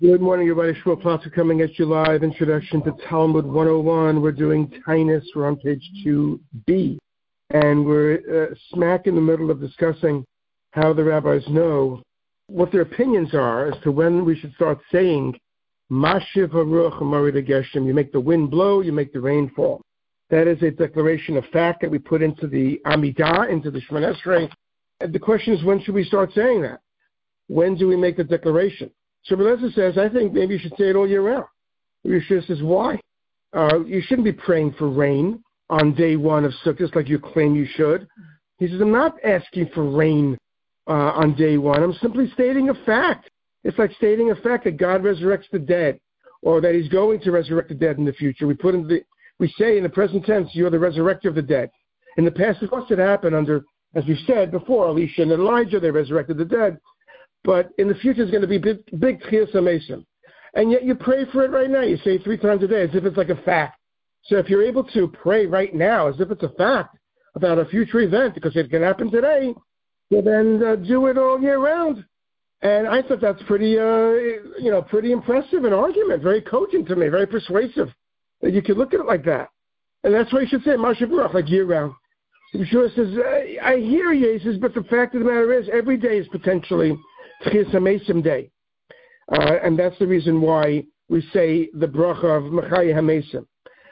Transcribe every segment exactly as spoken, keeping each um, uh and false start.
Good morning, everybody. Shmuel Plotzer coming at you live. Introduction to Talmud one oh one. We're doing Tainus. We're on page two B. And we're uh, smack in the middle of discussing how the rabbis know what their opinions are as to when we should start saying, Mashiv Haruach Marid Geshem. You make the wind blow, you make the rain fall. That is a declaration of fact that we put into the Amidah, into the Shemon Esrei. And the question is, when should we start saying that? When do we make the declaration? So Melissa says, I think maybe you should say it all year round. Yeshua says, why? Uh, you shouldn't be praying for rain on day one of Sukkot like you claim you should. He says, I'm not asking for rain uh, on day one. I'm simply stating a fact. It's like stating a fact that God resurrects the dead, or that he's going to resurrect the dead in the future. We put in the, we say in the present tense, you're the resurrector of the dead. In the past, of course, it happened under, as we said before, Elisha and Elijah, they resurrected the dead. But in the future, it's going to be big, big Tchias HaMesim. And yet you pray for it right now. You say it three times a day as if it's like a fact. So if you're able to pray right now as if it's a fact about a future event, because it can happen today, well, then uh, do it all year round. And I thought that's pretty, uh, you know, pretty impressive an argument, very cogent to me, very persuasive, that you could look at it like that. And that's why you should say Mashiv Haruach, like year round. Yeshua says, I hear you, he says, but the fact of the matter is, every day is potentially Tchias HaMesim day. Uh, and that's the reason why we say the bracha of Mechaya HaMesim.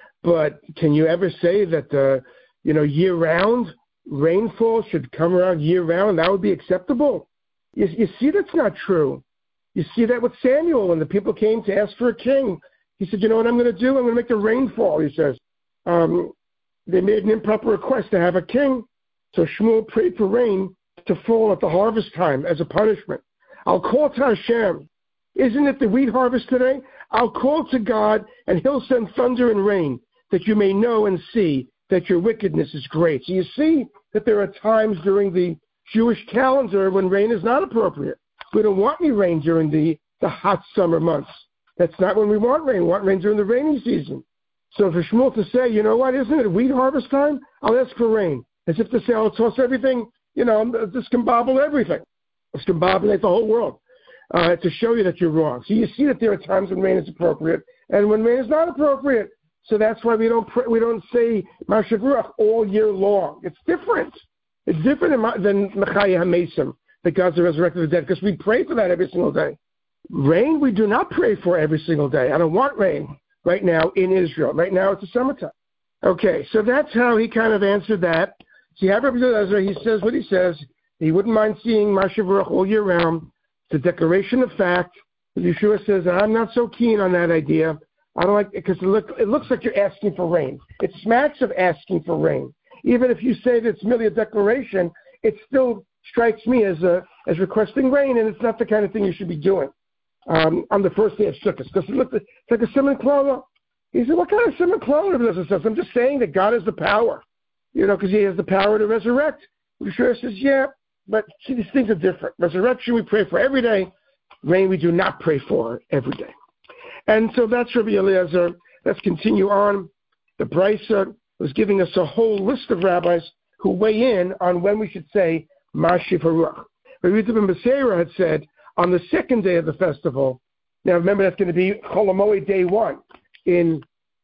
But can you ever say that, uh, you know, year-round rainfall should come around year-round? That would be acceptable? You, you see that's not true. You see that with Samuel when the people came to ask for a king. He said, you know what I'm going to do? I'm going to make the rainfall, he says. Um, they made an improper request to have a king. So Shmuel prayed for rain to fall at the harvest time as a punishment. I'll call to Hashem. Isn't it the wheat harvest today? I'll call to God, and he'll send thunder and rain, that you may know and see that your wickedness is great. So you see that there are times during the Jewish calendar when rain is not appropriate. We don't want any rain during the, the hot summer months. That's not when we want rain. We want rain during the rainy season. So for Shmuel to say, you know what, isn't it wheat harvest time? I'll ask for rain. As if to say, I'll toss everything, you know, discombobble everything. Discombobulate the whole world uh, to show you that you're wrong. So you see that there are times when rain is appropriate and when rain is not appropriate. So that's why we don't pray, we don't say Mashiv Haruach all year long. It's different. It's different than Mechaya HaMesim, that God's the resurrected of the dead, because we pray for that every single day. Rain we do not pray for every single day. I don't want rain right now in Israel. Right now it's the summertime. Okay, so that's how he kind of answered that. So you have Rabbi Eliezer, he says what he says. He wouldn't mind seeing Mashiv Haruach all year round. It's a declaration of fact. Yeshua says, I'm not so keen on that idea. I don't like it because it, look, it looks like you're asking for rain. It smacks of asking for rain. Even if you say that it's merely a declaration, it still strikes me as a, as requesting rain, and it's not the kind of thing you should be doing um, on the first day of Sukkot. Because it looks it's like a Simon Klala. He said, what kind of Simon Klala? I'm just saying that God has the power, you know, because he has the power to resurrect. Yeshua says, yeah. But see, these things are different. Resurrection we pray for every day. Rain we do not pray for every day. And so that's Rabbi Eliezer. Let's continue on. The Brisa was giving us a whole list of rabbis who weigh in on when we should say Mashiv Haruach. Rabbi Ben Beseira had said on the second day of the festival. Now remember, that's going to be Chol HaMoed day one in,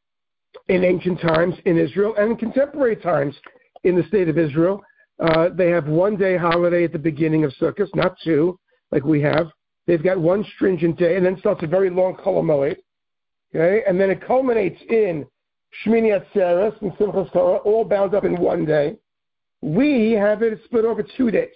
in ancient times in Israel and in contemporary times in the state of Israel. Uh, they have one day holiday at the beginning of Sukkot, not two, like we have. They've got one stringent day, and then starts a very long Chol HaMoed, okay? And then it culminates in Shmini Atzeres and Simchas Torah, all bound up in one day. We have it split over two days.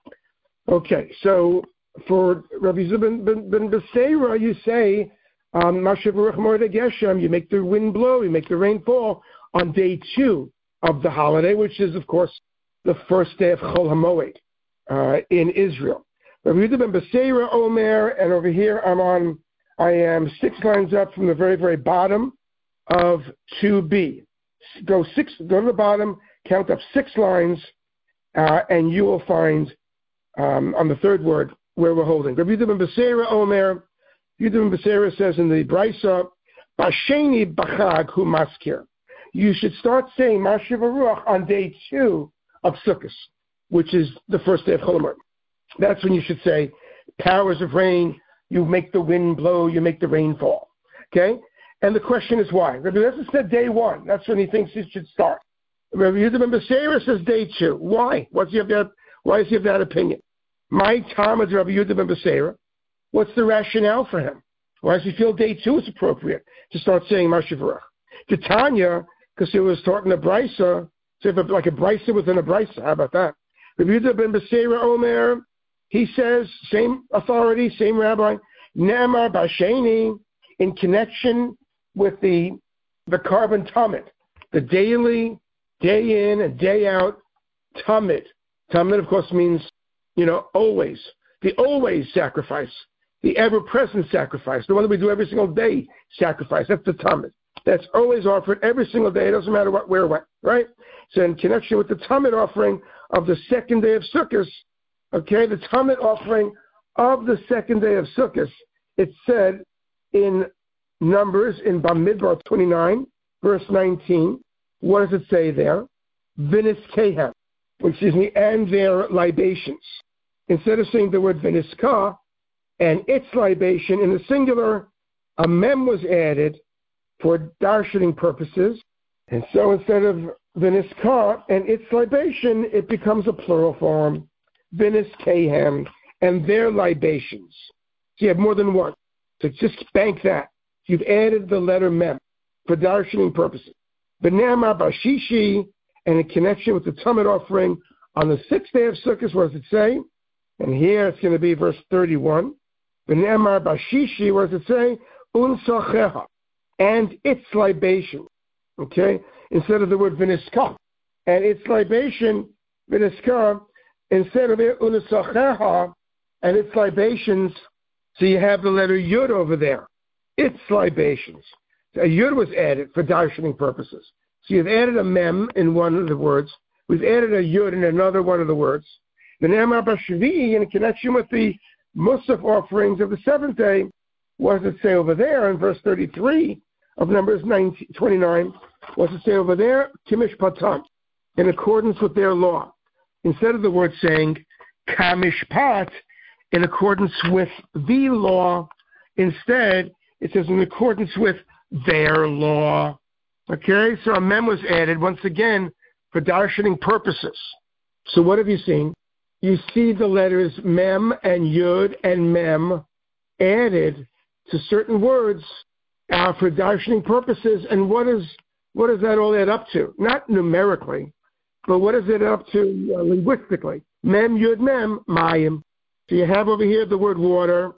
Okay, so for Rabbi Zubin ben, ben Beseira, you say, um, Mashiv Haruach Marid Geshem, you make the wind blow, you make the rain fall on day two of the holiday, which is, of course, the first day of Chol HaMoed uh, in Israel. Rabbi Yehuda ben Beseira Omer, and over here I'm on, I am six lines up from the very, very bottom of two B. Go six, go to the bottom, count up six lines, uh, and you will find um, on the third word where we're holding. Rabbi Yehuda ben Beseira Omer, Yehuda ben Beseira says in the Brisa, Basheni Bachag Hu Maskir. You should start saying Mashiv Haruach on day two of Sukkot, which is the first day of Chol HaMoed. That's when you should say powers of rain, you make the wind blow, you make the rain fall. Okay? And the question is why? Rabbi Eliezer said day one. That's when he thinks it should start. Rabbi Yehuda ben Beseira says day two. Why? What's he have that? Why does he have that opinion? My Talmud, Rabbi Yehuda ben Beseira, what's the rationale for him? Why does he feel day two is appropriate to start saying Mashiach? To Tanya, because he was taught in a brisa, so if a, like a brisa within a brisa. How about that? Rabbi Yehuda ben Beseira Omer, he says, same authority, same rabbi, Ne'emar Basheni, in connection with the the carbon Tamid, the daily, day in and day out Tamid. Tamid, of course, means, you know, always. The always sacrifice. The ever-present sacrifice. The one that we do every single day sacrifice. That's the Tamid. That's always offered every single day. It doesn't matter what, where, what, right? So in connection with the Tamid offering of the second day of Sukkot, okay, the Tamid offering of the second day of Sukkot, it said in Numbers, in Bamidbar twenty-nine, verse nineteen, what does it say there? Vinis kehem, excuse me, and their libations. Instead of saying the word viniska and its libation in the singular, a mem was added for darshaning purposes. And so instead of viniska and its libation, it becomes a plural form, vinis kehem, and their libations. So you have more than one. So just bank that. You've added the letter mem for darshaning purposes. B'ne'emar b'shishi, and in connection with the Tamid offering on the sixth day of Sukkot, what does it say? And here it's going to be verse thirty-one. B'ne'emar b'shishi, what does it say? Unsacheha, and its libation. Okay? Instead of the word viniska. And its libation, viniska, instead of it, unsacheha, and its libations, so you have the letter yud over there. Its libations. A yud was added for darshaning purposes. So you've added a mem in one of the words. We've added a yud in another one of the words. The Ne'emar b'shvi, in connection with the Musaf offerings of the seventh day, what does it say over there in verse thirty-three of Numbers twenty-nine? What does it say over there? Kimish patam, in accordance with their law. Instead of the word saying kamishpat, in accordance with the law, instead it says in accordance with their law. Okay, so a mem was added once again for darshaning purposes. So what have you seen? You see the letters mem and yud and mem added to certain words uh, for darshaning purposes. And what is what does that all add up to? Not numerically, but what does it add up to uh, linguistically? Mem, yud, mem, mayim. So you have over here the word water.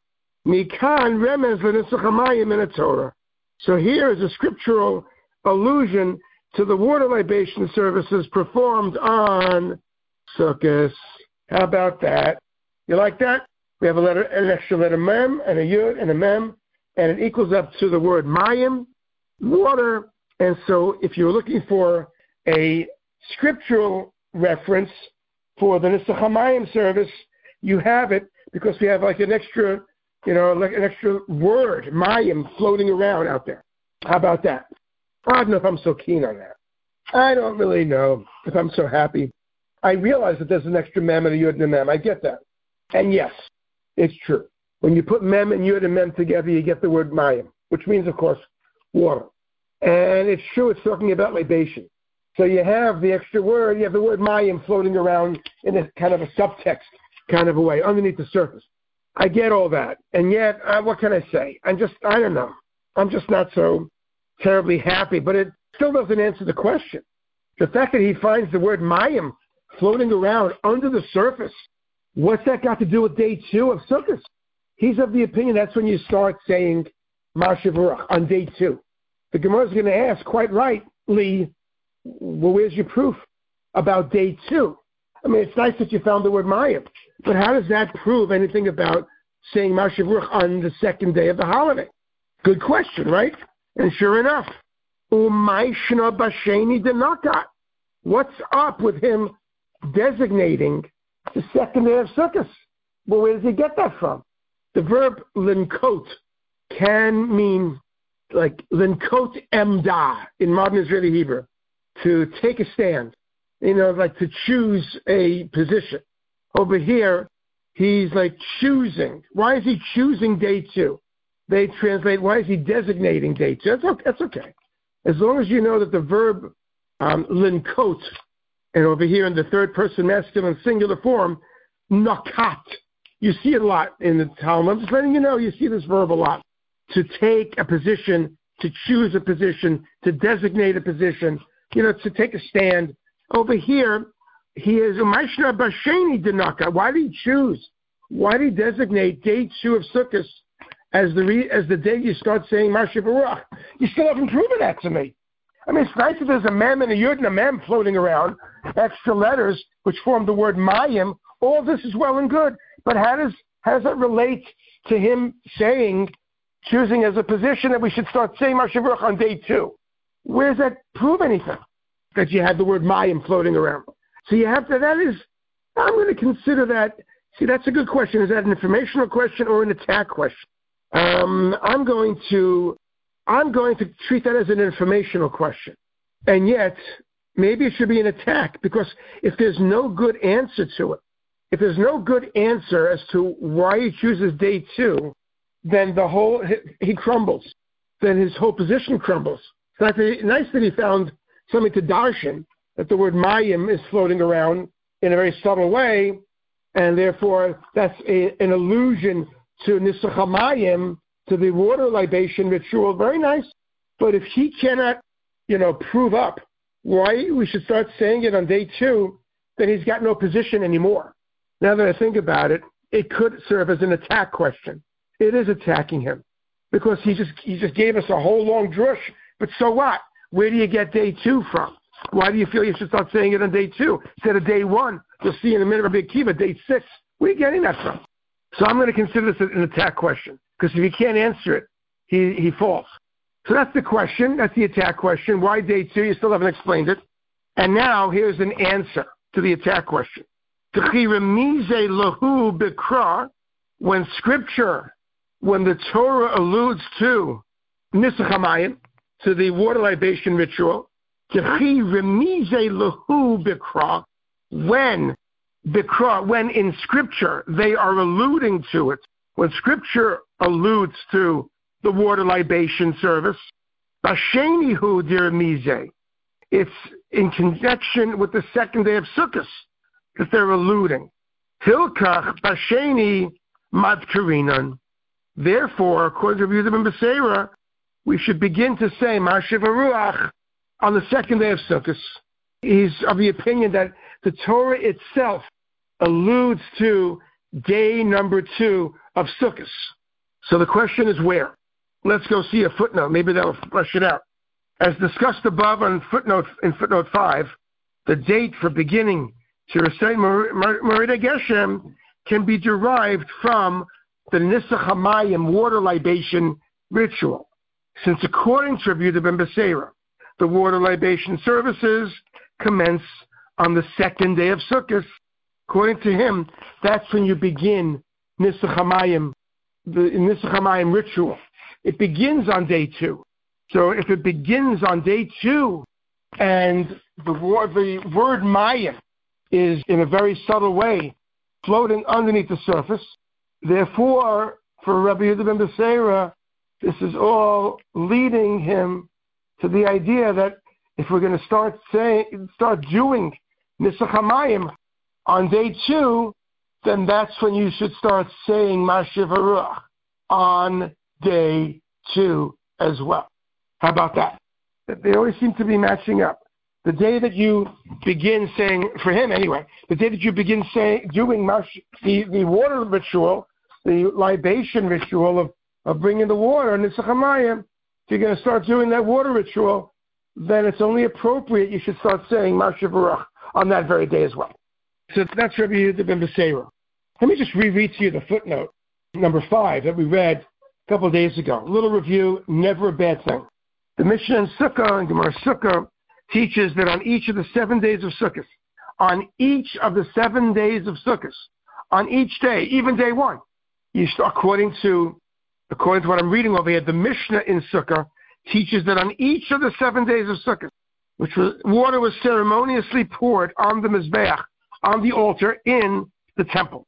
Mikan remez l'nisach hamayim in a Torah. So here is a scriptural allusion to the water libation services performed on Sukkot. How about that? You like that? We have a letter, an extra letter mem, and a yud, and a mem, and it equals up to the word mayim, water. And so if you're looking for a scriptural reference for the Nisach HaMayim service, you have it because we have like an extra, you know, like an extra word, mayim, floating around out there. How about that? I don't know if I'm so keen on that. I don't really know if I'm so happy. I realize that there's an extra mem and a yud and a mem. I get that. And yes, it's true. When you put mem and yud and mem together, you get the word mayim, which means, of course, water. And it's true, it's talking about libation. So you have the extra word, you have the word mayim floating around in a kind of a subtext kind of a way, underneath the surface. I get all that. And yet, uh, what can I say? I'm just, I don't know. I'm just not so terribly happy, but it still doesn't answer the question. The fact that he finds the word mayim floating around under the surface, what's that got to do with day two of Sukkot? He's of the opinion that's when you start saying Mashiach on day two. The Gemara is going to ask, quite rightly, well, where's your proof about day two? I mean, it's nice that you found the word mayim, but how does that prove anything about saying Mashiach on the second day of the holiday? Good question, right? And sure enough, Umayshna Basheni Denakat. What's up with him designating the second day of Sukkot? Well, where does he get that from? The verb linkot can mean like linkot emda in modern Israeli Hebrew, to take a stand, you know, like to choose a position. Over here, he's like choosing. Why is he choosing day two? They translate, why is he designating day two? That's okay. That's okay. As long as you know that the verb um, linkot, and over here in the third person masculine singular form, nakat. You see it a lot in the Talmud. I'm just letting you know you see this verb a lot. To take a position, to choose a position, to designate a position, you know, to take a stand. Over here, he is Umayshna Basheni Dinaka. Why did he choose? Why did he designate day two of Sukkot as the re, as the day you start saying Mashiv Baruch? You still haven't proven that to me. I mean, it's nice that there's a mem and a yud and a mem floating around, extra letters which form the word mayim. All this is well and good, but how does how does that relate to him saying, choosing as a position that we should start saying Mashiv Baruch on day two? Where does that prove anything? That you have the word mayim floating around. So you have to, that is, I'm going to consider that, see, that's a good question. Is that an informational question or an attack question? Um, I'm going to, I'm going to treat that as an informational question. And yet, maybe it should be an attack, because if there's no good answer to it, if there's no good answer as to why he chooses day two, then the whole, he crumbles. Then his whole position crumbles. So it's nice that he found something to darshan, that the word mayim is floating around in a very subtle way, and therefore that's a, an allusion to Nisach HaMayim, to the water libation ritual. Very nice. But if he cannot, you know, prove up why we should start saying it on day two, then he's got no position anymore. Now that I think about it, it could serve as an attack question. It is attacking him, because he just he just gave us a whole long drush. But so what? Where do you get day two from? Why do you feel you should start saying it on day two instead of day one? You'll see in a minute, Rabbi Akiva, day six. Where are you getting that from? So I'm going to consider this an attack question, because if he can't answer it, he, he falls. So that's the question. That's the attack question. Why day two? You still haven't explained it. And now here's an answer to the attack question. When Scripture, when the Torah alludes to Nisach HaMayim, to the water libation ritual, when Bikra, when in Scripture they are alluding to it, when Scripture alludes to the water libation service, Bashenihu dirmize, it's in connection with the second day of Sukkot that they're alluding. Hilkach Basheni Madkarinan. Therefore, according to Rabbi Yehuda ben Beseira, we should begin to say Mashiv Ruach on the second day of Sukkot. He's of the opinion that the Torah itself alludes to day number two of Sukkot. So the question is where? Let's go see a footnote. Maybe that'll flesh it out. As discussed above on footnote in footnote five, the date for beginning to recite Morida Geshem can be derived from the Nisach HaMayim water libation ritual. Since according to Rabbi Yehuda ben Beseira, the water libation services commence on the second day of Sukkot. According to him, that's when you begin Nisach HaMayim, the Nisach HaMayim ritual. It begins on day two. So if it begins on day two, and the, the word Mayim is in a very subtle way floating underneath the surface, therefore, for Rabbi Yehuda ben Beseira, this is all leading him to the idea that if we're going to start saying, start doing Nisach HaMayim on day two, then that's when you should start saying Mashiv Haruach on day two as well. How about that? They always seem to be matching up. The day that you begin saying, for him anyway, the day that you begin saying, doing mash, the, the water ritual, the libation ritual of, of bringing the water, Nisach HaMayim, if you're going to start doing that water ritual, then it's only appropriate you should start saying Mashiv Haruach on that very day as well. So that's Rabbi Yehuda ben Beseira. Let me just reread to you the footnote, number five, that we read a couple of days ago. A little review, never a bad thing. The Mishnah in Sukkah and Gemara Sukkah teaches that on each of the seven days of Sukkot, on each of the seven days of Sukkot, on each day, even day one, you start, according to according to what I'm reading over here, the Mishnah in Sukkah teaches that on each of the seven days of Sukkot, which was water was ceremoniously poured on the Mizbeach, on the altar in the temple.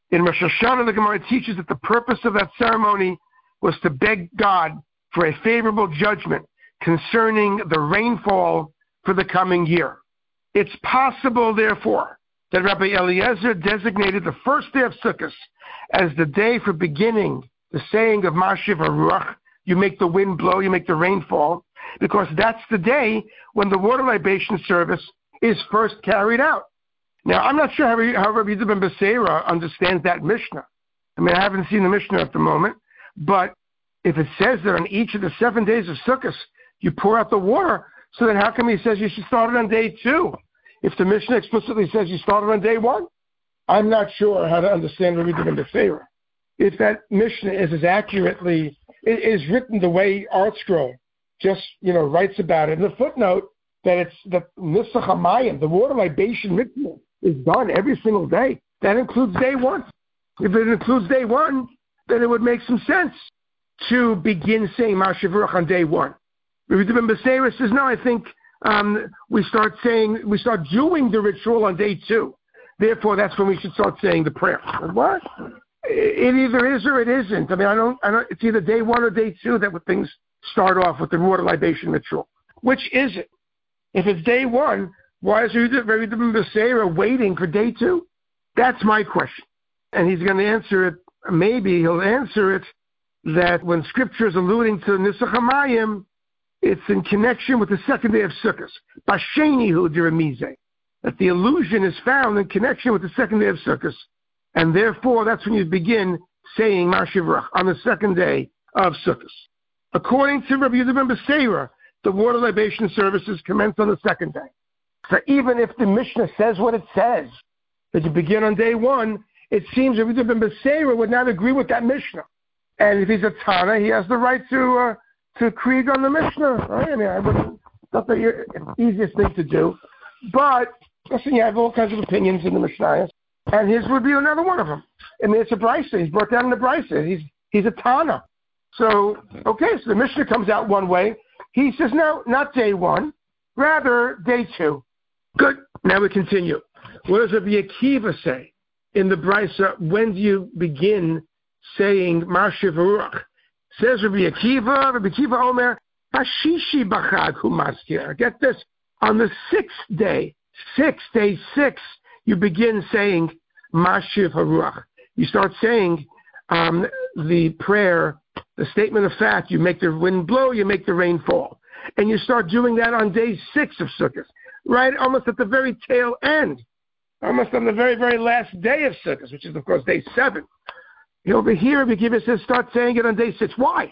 In Rosh Hashanah, the Gemara teaches that the purpose of that ceremony was to beg God for a favorable judgment concerning the rainfall for the coming year. It's possible, therefore, that Rabbi Eliezer designated the first day of Sukkot as the day for beginning the saying of Mashiv HaRuach, you make the wind blow, you make the rain fall, because that's the day when the water libation service is first carried out. Now, I'm not sure how, how Rabbi Yehuda ben Beseira understands that Mishnah. I mean, I haven't seen the Mishnah at the moment, but if it says that on each of the seven days of Sukkot, you pour out the water, so then how come he says you should start it on day two? If the Mishnah explicitly says you start it on day one? I'm not sure how to understand Rabbi Yehuda ben Beseira. If that Mishnah is as accurately, it is written the way Art Scroll just, you know, writes about it in the footnote, that it's the Nisach HaMayim, the water libation mitzvah, is done every single day. That includes day one. If it includes day one, then it would make some sense to begin saying Mashiv HaRuach on day one. Rabbi Ben Beseira says, no, I think um, we start saying, we start doing the ritual on day two. Therefore, that's when we should start saying the prayer. What? It either is or it isn't. I mean, I don't, I don't, it's either day one or day two that things start off with the water libation ritual. Which is it? If it's day one, why is Rabbi Ben Beseira waiting for day two? That's my question. And he's going to answer it, maybe he'll answer it, that when Scripture is alluding to Nisach HaMayim, it's in connection with the second day of Sukkot. Bashenihu diramize. That the allusion is found in connection with the second day of Sukkot. And therefore, that's when you begin saying Mashiv HaRuach on the second day of Sukkot. According to Rabbi Yehuda ben Beseira, the water libation services commence on the second day. So even if the Mishnah says what it says, that you begin on day one, it seems Rabbi Yehuda ben Beseira would not agree with that Mishnah. And if he's a Tana, he has the right to uh, to krieg on the Mishnah, right? I mean, I wouldn't, not the easiest thing to do. But, listen, you have all kinds of opinions in the Mishnah, and his would be another one of them. I mean, it's a Brisa. He's brought down in the Brisa. He's, he's a Tana. So, okay, so the Mishnah comes out one way. He says, no, not day one, rather day two. Good. Now we continue. What does Rabbi Akiva say in the Brisa? When do you begin saying Mashiv HaRuach? Says Rabbi Akiva, Rabbi Akiva Omer, Hashishi Bachag Humaskir. Get this, on the sixth day, six, day six, you begin saying Mashiv HaRuach. You start saying um, the prayer, the statement of fact, you make the wind blow, you make the rain fall. And you start doing that on day six of Sukkot, right almost at the very tail end, almost on the very, very last day of Sukkot, which is, of course, day seven. Over here, Rabbi Akiva says, start saying it on day six. Why?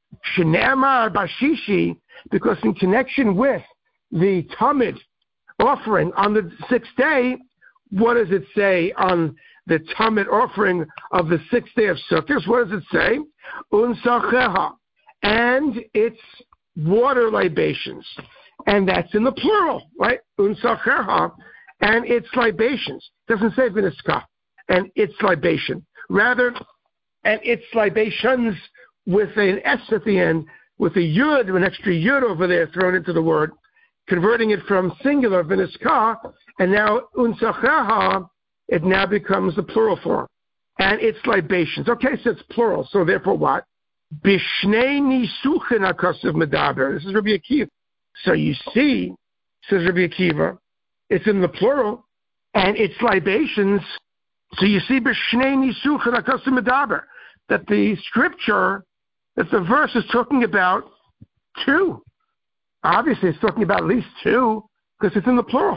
Shenamar Bashishi, because in connection with the Tamid offering on the sixth day, what does it say on the Tamid offering of the sixth day of Sukkot? What does it say? Unsacheha, and it's water libations, and that's in the plural, right? Unsacheha, and it's libations. It doesn't say viniska, and it's libation. Rather, and it's libations with an S at the end, with a yud, an extra yud over there thrown into the word, converting it from singular viniska, and now unsacheha, it now becomes the plural form. And it's libations. Okay, so it's plural, so therefore what? Bishnei nisuchen akasav medaber. This is Rabbi Akiva. So you see, says Rabbi Akiva, it's in the plural, and it's libations. So you see, Bishnei nisuchen akasav medaber, that the scripture, that the verse is talking about two. Obviously, it's talking about at least two, because it's in the plural.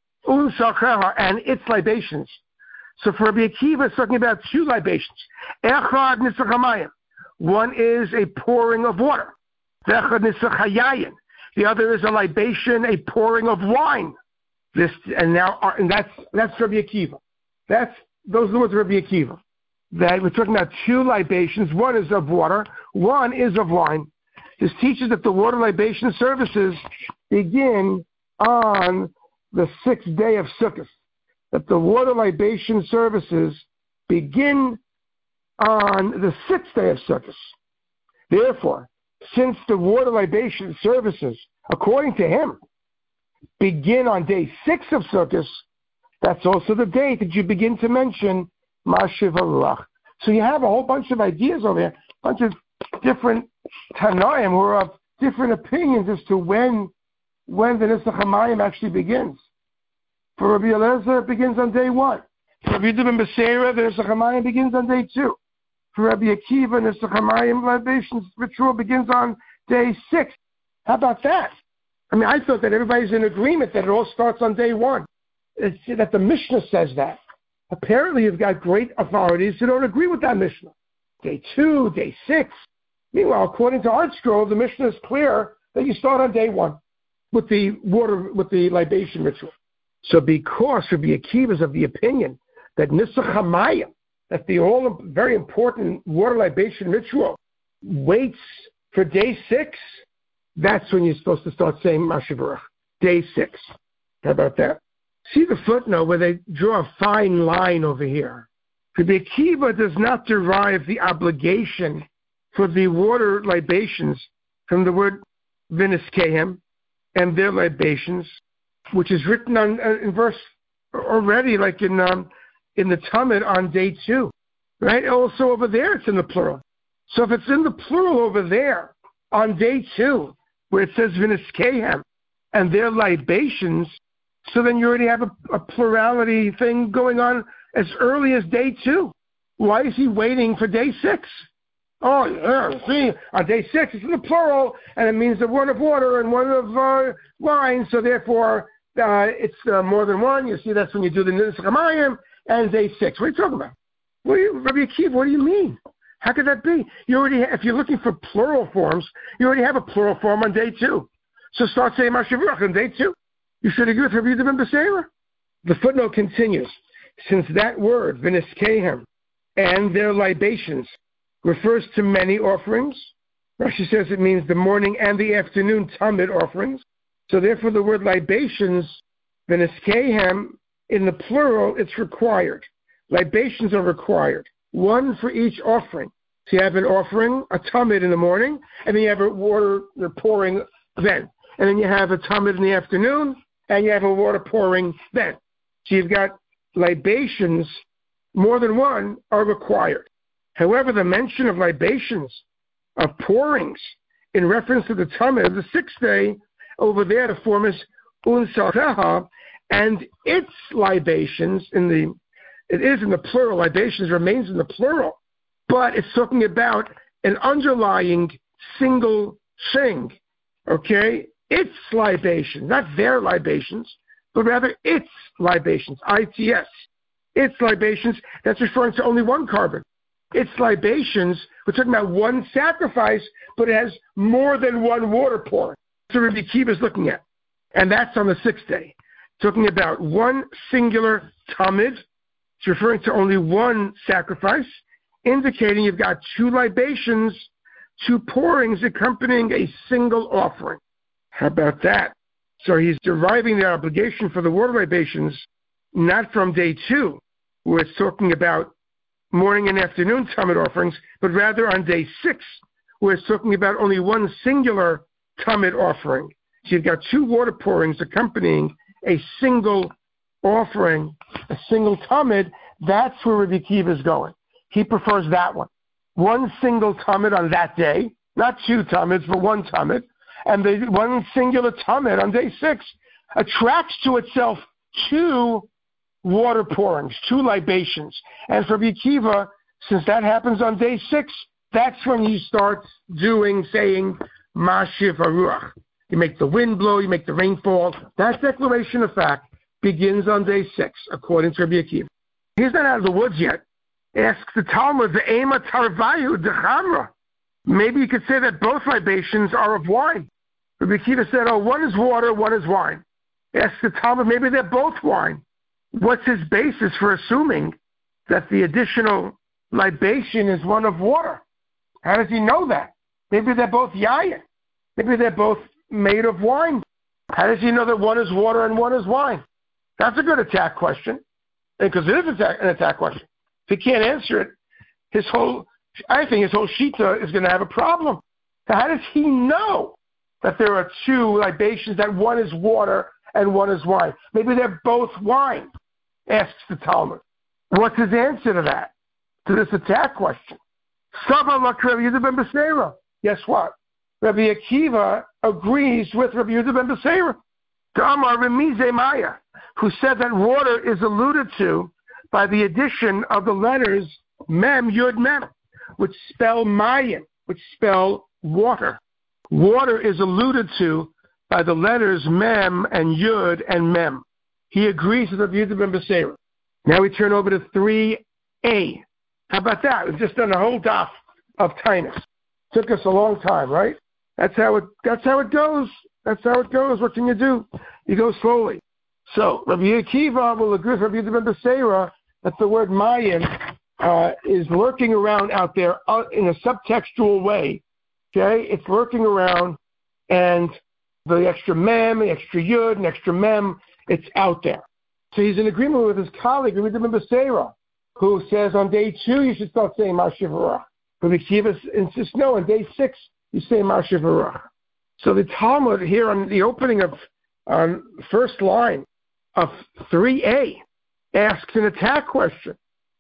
Unsacheha, and it's libations. So for Rabbi Akiva, it's talking about two libations. Echad nisach hamayim. One is a pouring of water. Echad nisach hayayin. The other is a libation, a pouring of wine. This and now, and that's that's Rabbi Akiva. That's those are the words of Rabbi Akiva. That we're talking about two libations. One is of water. One is of wine. This teaches that the water libation services begin on the sixth day of Sukkot. That the water libation services begin on the sixth day of Sukkot. Therefore, since the water libation services, according to him, begin on day six of Sukkot, that's also the date that you begin to mention Mashiv Haruach. So you have a whole bunch of ideas over here, a bunch of different Tanoim who are of different opinions as to when when the Nisach HaMayim actually begins. For Rabbi Eliezer, it begins on day one. For Rabbi Yehuda ben Beseira, the Nisach HaMayim begins on day two. For Rabbi Akiva, the Nisach HaMayim libations ritual begins on day six. How about that? I mean, I thought that everybody's in agreement that it all starts on day one. It's that the Mishnah says that. Apparently, you've got great authorities who don't agree with that Mishnah. Day two, day six. Meanwhile, according to Art Scroll, the Mishnah is clear that you start on day one with the water, with the libation ritual. So because Rabbi Akiva is of the opinion that Nisach HaMayim, that the all very important water libation ritual waits for day six, that's when you're supposed to start saying Mashiv Haruach. Day six. How about that? See the footnote where they draw a fine line over here. Rabbi Akiva does not derive the obligation for the water libations from the word Viniskehem and their libations, which is written on uh, in verse already, like in um, in the Talmud on day two, right? Also over there, it's in the plural. So if it's in the plural over there on day two, where it says Viniskehem and their libations, so then you already have a, a plurality thing going on as early as day two. Why is he waiting for day six? Oh, yeah, see, on day six, it's in the plural, and it means the one of water and one of uh, wine, so therefore uh, it's uh, more than one. You see, that's when you do the Nisach HaMayim, and day six. What are you talking about? What do you, Rabbi Akiva, what do you mean? How could that be? You already, if you're looking for plural forms, you already have a plural form on day two. So start saying Mashiv Haruach on day two. You should agree with Rabbi Yehuda ben Beseira. The footnote continues. Since that word, Viniskehem, and their libations, refers to many offerings, Rashi says it means the morning and the afternoon Tamid offerings. So therefore the word libations, Viniskehem, in the plural, it's required. Libations are required. One for each offering. So you have an offering, a Tamid in the morning, and then you have a water pouring then. And then you have a Tamid in the afternoon, and you have a water pouring then. So you've got libations, more than one, are required. However, the mention of libations, of pourings, in reference to the Tamid, the sixth day, over there, the form is Unsareha, and its libations, in the, it is in the plural, libations remains in the plural, but it's talking about an underlying single thing, okay? Its libations, not their libations, but rather its libations, I T S. Its libations, that's referring to only one carbon. Its libations, we're talking about one sacrifice, but it has more than one water pouring. That's what Rabbi Akiva is looking at. And that's on the sixth day. Talking about one singular Tamid. It's referring to only one sacrifice, indicating you've got two libations, two pourings accompanying a single offering. How about that? So he's deriving the obligation for the water libations not from day two, where it's talking about morning and afternoon Tamid offerings, but rather on day six, where it's talking about only one singular Tamid offering. So you've got two water pourings accompanying a single offering, a single Tamid. That's where Rabbi Akiva is going. He prefers that one. One single Tamid on that day, not two Tamids, but one Tamid. And the one singular Tamid on day six attracts to itself two water pourings, two libations. And for Rabbi Akiva, since that happens on day six, that's when you start doing, saying, Mashiv Haruach. You make the wind blow, you make the rain fall. That declaration of fact begins on day six, according to Rabbi Akiva. He's not out of the woods yet. Asks the Talmud, the Ema Tarvayu Dechamra. Maybe you could say that both libations are of wine. Rabbi Akiva said, oh, one is water, one is wine. Asks the Talmud, maybe they're both wine. What's his basis for assuming that the additional libation is one of water? How does he know that? Maybe they're both yayin. Maybe they're both made of wine. How does he know that one is water and one is wine? That's a good attack question, because it is an attack question. If he can't answer it, his whole, I think his whole shita is going to have a problem. So how does he know that there are two libations, that one is water and one is wine? Maybe they're both wine, asks the Talmud. What's his answer to that? To this attack question? Guess what? Rabbi Akiva agrees with Rabbi Yehuda ben Beseira, who said that water is alluded to by the addition of the letters Mem, Yud, Mem, which spell Mayim, which spell water. Water is alluded to by the letters Mem and Yud and Mem. He agrees with Rabbi Yehuda ben Beseira. Now we turn over to three A. How about that? We've just done a whole daf of Tainus. Took us a long time, right? That's how it. That's how it goes. That's how it goes. What can you do? You go slowly. So Rabbi Akiva will agree with Rabbi Yehuda ben Beseira that the word Mayim uh, is lurking around out there uh, in a subtextual way. Okay, it's lurking around, and the extra mem, the extra yud, and extra mem, it's out there. So he's in agreement with his colleague Rabbi Yehuda ben Beseira, who says on day two you should start saying Mashiach. Rabbi Akiva insists no, on day six you say Mashiach. So the Talmud here on the opening of on first line of three A asks an attack question.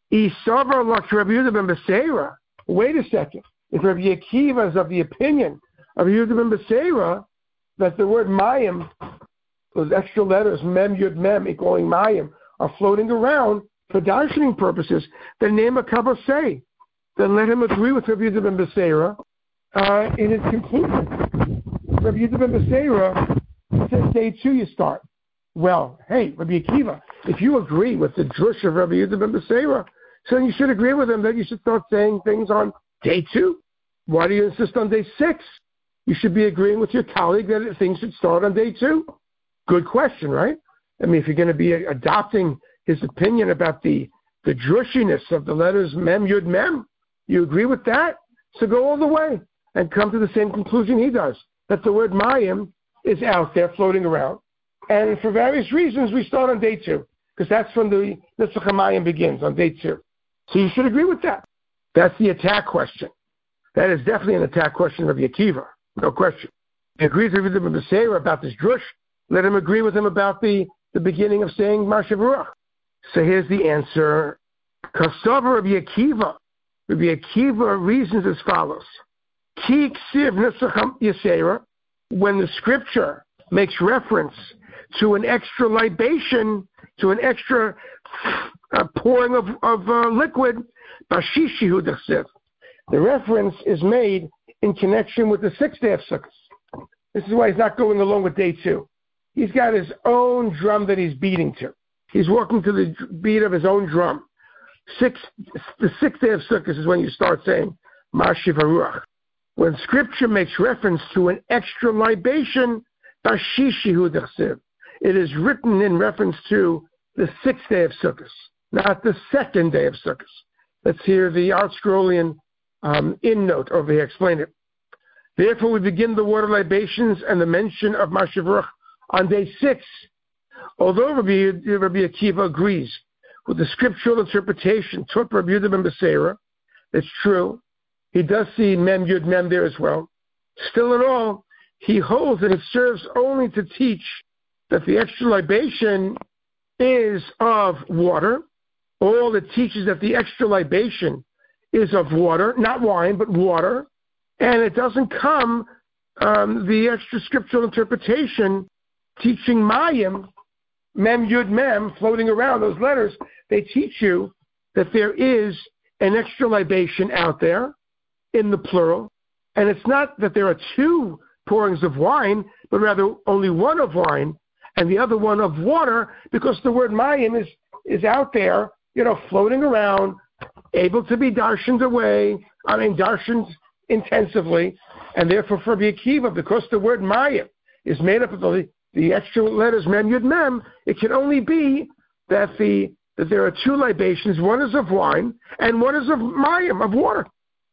Isavar lak Rabbi Yehuda ben Beseira. Wait a second. If Rabbi Akiva is of the opinion of Yehuda ben Beseira that the word Mayim, those extra letters Mem Yud Mem equaling Mayim, are floating around for darshaning purposes, then name a kabasei. Then let him agree with Rabbi Yehuda ben Beseira uh, in his conclusion. Rabbi Yehuda ben Beseira says day two you start. Well, hey, Rabbi Akiva, if you agree with the drush of Rabbi Yehuda ben Beseira, so then you should agree with him that you should start saying things on day two. Why do you insist on day six? You should be agreeing with your colleague that things should start on day two. Good question, right? I mean, if you're going to be adopting his opinion about the, the drushiness of the letters Mem, Yud, Mem, you agree with that? So go all the way and come to the same conclusion he does, that the word Mayim is out there floating around. And for various reasons, we start on day two, because that's when the Nitzach HaMayim begins, on day two. So you should agree with that. That's the attack question. That is definitely an attack question of Akiva, no question. He agrees with him in Beseira about this drush. Let him agree with him about the, the beginning of saying Mashiach. So here's the answer. Kasav Rabbi Akiva. Rabbi Akiva reasons as follows. Ki ksiv Nitzach Yisera, when the scripture makes reference to an extra libation, to an extra uh, pouring of, of uh, liquid, Bashishihu Dechsiv. The reference is made in connection with the sixth day of Sukkot. This is why he's not going along with day two. He's got his own drum that he's beating to. He's walking to the beat of his own drum. Six, the sixth day of Sukkot is when you start saying Mashiv HaRuach. When Scripture makes reference to an extra libation, Bashishihu Dechsiv, it is written in reference to the sixth day of Sukkot, not the second day of Sukkot. Let's hear the Art Scrollian um, in note over here explain it. Therefore, we begin the water libations and the mention of Mashiach Baruch on day six. Although Rabbi, Rabbi Akiva agrees with the scriptural interpretation taught by Rabbi Yehuda ben Beseira, it's true. He does see Mem Yud Mem there as well. Still in all, he holds that it serves only to teach that the extra libation is of water. All it teaches that the extra libation is of water, not wine, but water. And it doesn't come, um, the extra scriptural interpretation teaching Mayim, Mem Yud Mem, floating around those letters, they teach you that there is an extra libation out there in the plural. And it's not that there are two pourings of wine, but rather only one of wine and the other one of water, because the word Mayim is, is out there, you know, floating around, able to be darshaned away, I mean, darshaned intensively, and therefore for Rabbi Akiva, because the word Mayim is made up of the, the extra letters Mem Yud Mem, it can only be that the that there are two libations, one is of wine and one is of Mayim, of water,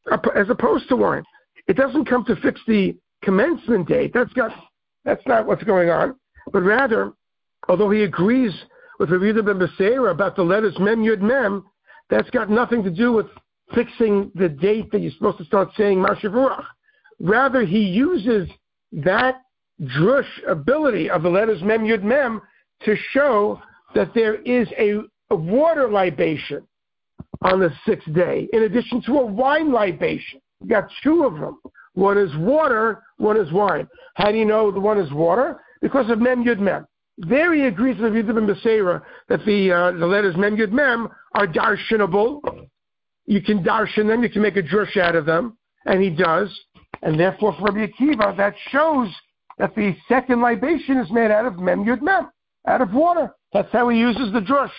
as opposed to wine. It doesn't come to fix the commencement date. That's got that's not what's going on. But rather, although he agrees with Rabbi Yehuda ben Beseira about the letters Mem Yud Mem, that's got nothing to do with fixing the date that you're supposed to start saying Mashiach Baruch. Rather, he uses that drush ability of the letters Mem Yud Mem to show that there is a a water libation on the sixth day, in addition to a wine libation. You got two of them. One is water, one is wine. How do you know the one is water? Because of Mem Yud Mem. There he agrees with Yehuda ben Beseira that the uh, the letters Mem Yud Mem are darshanable. You can darshan them, you can make a drush out of them, and he does. And therefore, for Rabbi Akiva, that shows that the second libation is made out of Mem Yud Mem, out of water. That's how he uses the drush.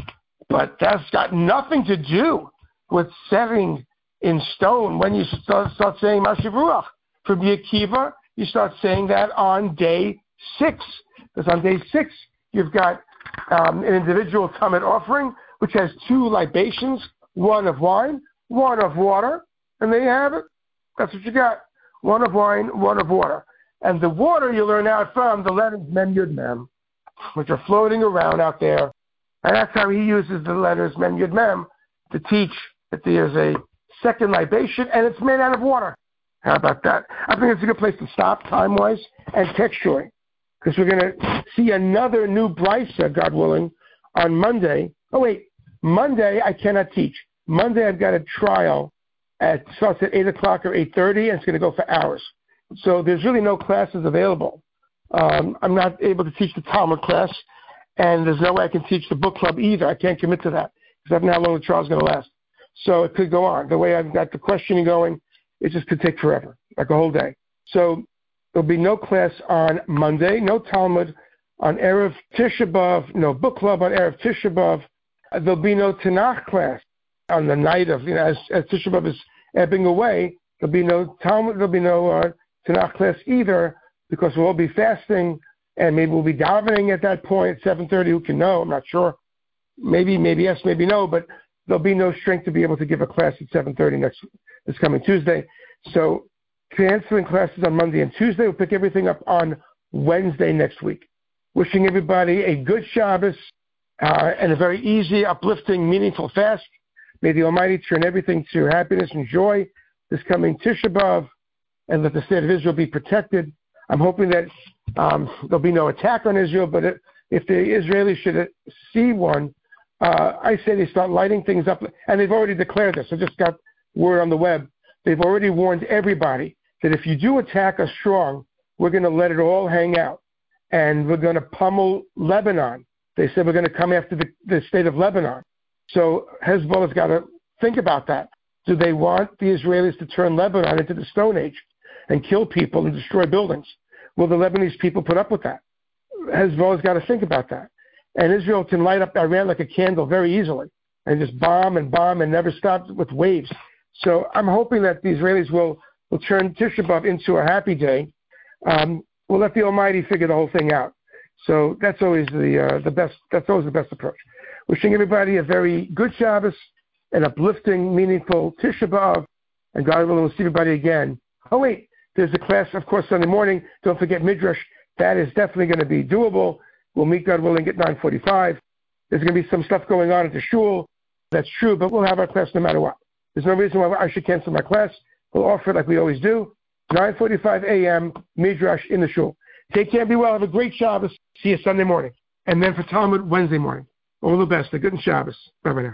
But that's got nothing to do with setting in stone when you start, start saying Mashiv Ruach. For Rabbi Akiva, you start saying that on day six. Because on day six, you've got um, an individual Tamid offering, which has two libations, one of wine, one of water, and there you have it. That's what you got. One of wine, one of water. And the water you learn out from the letters Mem Yud Mem, which are floating around out there. And that's how he uses the letters Mem Yud Mem to teach that there's a second libation, and it's made out of water. How about that? I think it's a good place to stop time-wise and textually, because we're going to see another new brisa, God willing, on Monday. Oh, wait. Monday, I cannot teach. Monday, I've got a trial. It starts at eight o'clock or eight thirty, and it's going to go for hours. So there's really no classes available. Um, I'm not able to teach the Talmud class, and there's no way I can teach the book club either. I can't commit to that because I don't know how long the trial is going to last. So it could go on. The way I've got the questioning going, it just could take forever, like a whole day. So there'll be no class on Monday, no Talmud on Erev Tisha B'Av, no book club on Erev Tisha B'Av. Uh, there'll be no Tanakh class on the night of, you know, as, as Tisha B'Av is ebbing away. There'll be no Talmud, there'll be no uh, Tanakh class either, because we'll all be fasting, and maybe we'll be davening at that point at seven thirty. Who can know? I'm not sure. Maybe, maybe yes, maybe no, but there'll be no strength to be able to give a class at seven thirty next this coming Tuesday. So canceling classes on Monday and Tuesday. We'll pick everything up on Wednesday next week. Wishing everybody a good Shabbos uh, and a very easy, uplifting, meaningful fast. May the Almighty turn everything to happiness and joy this coming Tisha B'Av, and let the state of Israel be protected. I'm hoping that um, there'll be no attack on Israel, but it, if the Israelis should see one, uh, I say they start lighting things up. And they've already declared this. I just got word on the web. They've already warned everybody that if you do attack us strong, we're going to let it all hang out. And we're going to pummel Lebanon. They said we're going to come after the, the state of Lebanon. So Hezbollah's got to think about that. Do they want the Israelis to turn Lebanon into the Stone Age and kill people and destroy buildings? Will the Lebanese people put up with that? Hezbollah's got to think about that. And Israel can light up Iran like a candle very easily and just bomb and bomb and never stop with waves. So I'm hoping that the Israelis will, will turn Tisha B'Av into a happy day. Um, we'll let the Almighty figure the whole thing out. So that's always the uh, the best. That's always the best approach. Wishing everybody a very good Shabbos, an uplifting, meaningful Tisha B'Av, and God willing, we'll see everybody again. Oh wait, there's a class, of course, Sunday morning. Don't forget Midrash. That is definitely going to be doable. We'll meet, God willing, at nine forty-five. There's going to be some stuff going on at the shul. That's true, but we'll have our class no matter what. There's no reason why I should cancel my class. We'll offer it like we always do. nine forty-five a.m. Midrash in the shul. Take care, be well, have a great Shabbos. See you Sunday morning. And then for Talmud, Wednesday morning. All the best. A good Shabbos. Bye-bye now.